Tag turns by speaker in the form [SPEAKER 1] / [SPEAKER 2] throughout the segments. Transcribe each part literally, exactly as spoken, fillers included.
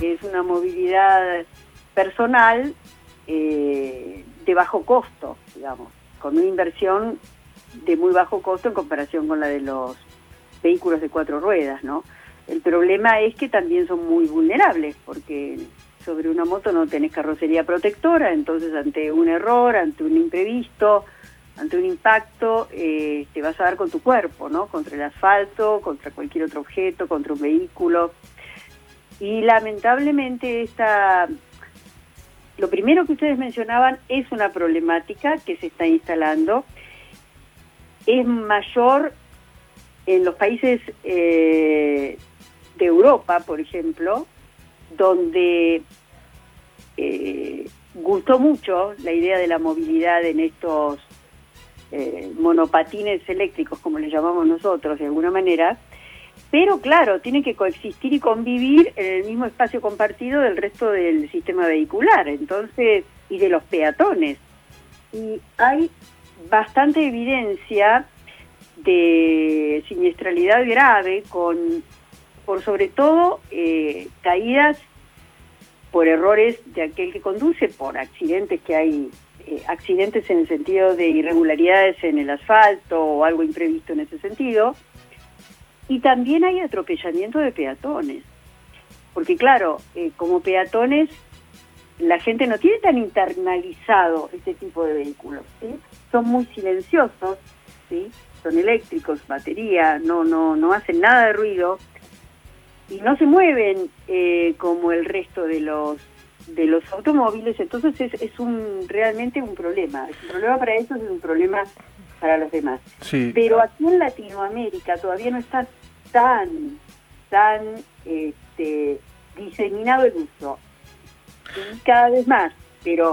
[SPEAKER 1] que es una movilidad personal eh, de bajo costo, digamos, con una inversión de muy bajo costo en comparación con la de los vehículos de cuatro ruedas, ¿no? El problema es que también son muy vulnerables, porque sobre una moto no tenés carrocería protectora, entonces ante un error, ante un imprevisto, ante un impacto, eh, te vas a dar con tu cuerpo, ¿no? Contra el asfalto, contra cualquier otro objeto, contra un vehículo. Y lamentablemente esta... Lo primero que ustedes mencionaban es una problemática que se está instalando. Es mayor en los países eh, de Europa, por ejemplo, donde eh, gustó mucho la idea de la movilidad en estos eh, monopatines eléctricos, como les llamamos nosotros de alguna manera, pero claro, tienen que coexistir y convivir en el mismo espacio compartido del resto del sistema vehicular, entonces, y de los peatones. Y hay bastante evidencia de siniestralidad grave, con por sobre todo eh, caídas por errores de aquel que conduce, por accidentes que hay, eh, accidentes en el sentido de irregularidades en el asfalto o algo imprevisto en ese sentido, y también hay atropellamiento de peatones, porque claro, eh, como peatones la gente no tiene tan internalizado este tipo de vehículos, ¿sí? Son muy silenciosos, ¿sí? Son eléctricos, batería, no no no hacen nada de ruido y no se mueven eh, como el resto de los de los automóviles, entonces es, es un realmente un problema, es un problema para ellos, es un problema para los demás.
[SPEAKER 2] Sí.
[SPEAKER 1] Pero aquí en Latinoamérica todavía no está tan tan este, diseminado el uso, y cada vez más, pero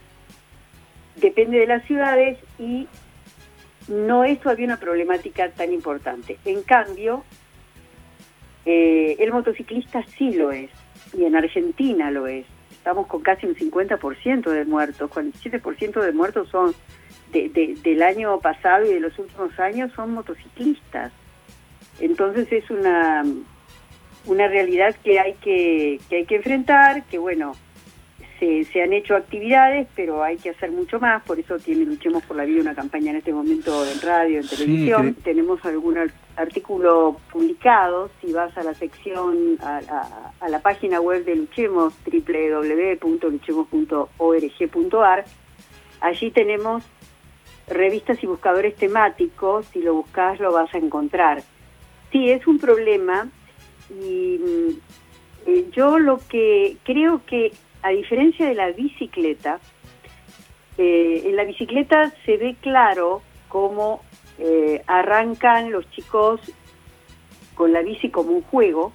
[SPEAKER 1] depende de las ciudades y no es todavía una problemática tan importante. En cambio, eh, el motociclista sí lo es, y en Argentina lo es. Estamos con casi un cincuenta por ciento de muertos, cuarenta y siete por ciento de muertos son de, de, del año pasado y de los últimos años son motociclistas. Entonces es una, una realidad que hay que, que hay que enfrentar, que bueno, Se, se han hecho actividades, pero hay que hacer mucho más, por eso tiene Luchemos por la Vida una campaña en este momento en radio, en televisión. Sí, que... Tenemos algún artículo publicado, si vas a la sección, a, a, a la página web de Luchemos, doble u doble u doble u punto luchemos punto org punto a r, allí tenemos revistas y buscadores temáticos, si lo buscas lo vas a encontrar. Sí, es un problema, y eh, yo lo que creo que a diferencia de la bicicleta, eh, en la bicicleta se ve claro cómo eh, arrancan los chicos con la bici como un juego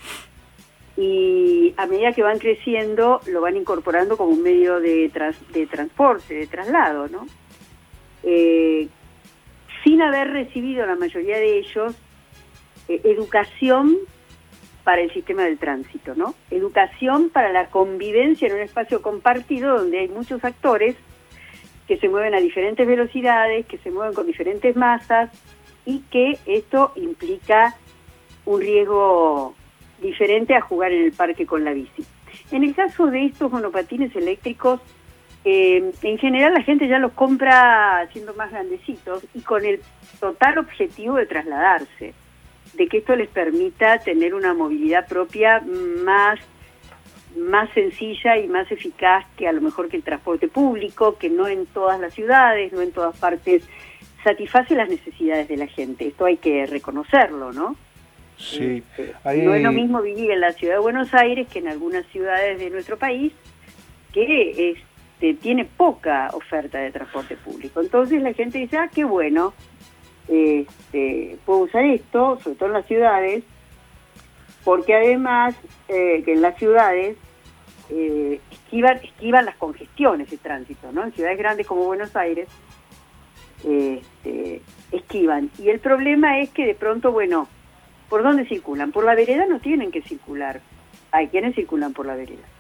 [SPEAKER 1] y a medida que van creciendo lo van incorporando como un medio de, trans, de transporte, de traslado, ¿no? Eh, sin haber recibido la mayoría de ellos eh, educación para el sistema del tránsito, ¿no? Educación para la convivencia en un espacio compartido donde hay muchos actores que se mueven a diferentes velocidades, que se mueven con diferentes masas y que esto implica un riesgo diferente a jugar en el parque con la bici. En el caso de estos monopatines eléctricos, eh, en general la gente ya los compra siendo más grandecitos y con el total objetivo de trasladarse, de que esto les permita tener una movilidad propia más, más sencilla y más eficaz que a lo mejor que el transporte público, que no en todas las ciudades, no en todas partes satisface las necesidades de la gente. Esto hay que reconocerlo, ¿no?
[SPEAKER 2] Sí.
[SPEAKER 1] Este,
[SPEAKER 2] Hay...
[SPEAKER 1] No es lo mismo vivir en la ciudad de Buenos Aires que en algunas ciudades de nuestro país, que este, tiene poca oferta de transporte público. Entonces la gente dice, ah, qué bueno, Este, puedo usar esto, sobre todo en las ciudades, porque además eh, que en las ciudades eh, esquivan, esquivan las congestiones de tránsito, ¿no? En ciudades grandes como Buenos Aires este, esquivan. Y el problema es que de pronto, bueno, ¿por dónde circulan? Por la vereda no tienen que circular. Hay quienes circulan por la vereda.